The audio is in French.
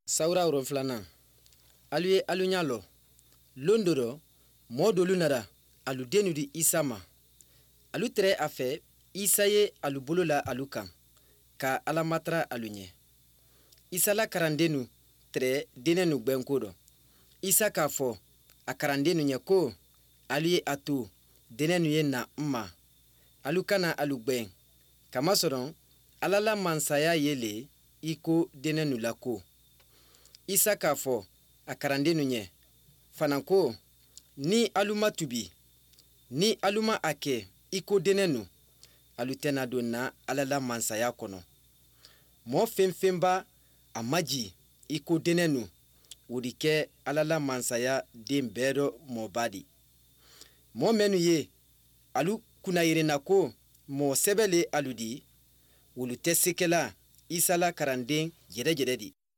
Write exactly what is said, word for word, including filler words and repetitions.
Sawura woro filanan alu ye alu ɲa lɔ lon dɔ rɔ mɔɔ dolu nara alu denu di isa ma alu tɛrɛ a fɛ isa ye alu bolo la alu kan ka ala matara alu ɲɛ isa la karandenu tɛrɛ denenu gwɛnko dɔ isa k'a fɔ a karandenu ɲɛ ko alu ye a to denenu ye na n ma alu kana alu gwɛn kamasɔrɔ ala la mansaya ye le i ko denenu la ko isa k'a fɔ a karandenu ɲɛ fana ko ni alu ma tubi ni alu ma a kɛ i ko denenu alu tɛna don na ala la mansaya kɔnɔ mɔɔ fɛn fɛn b'a a maji i ko denenu o di kɛ ala la mansaya den bɛɛ dɔ mɔɔba di mɔɔ mɛnnu ye alu kunnayirenna ko mɔɔ sɛbɛ le alu di olu tɛ se kɛla isa la karanden yɛrɛ yɛrɛ di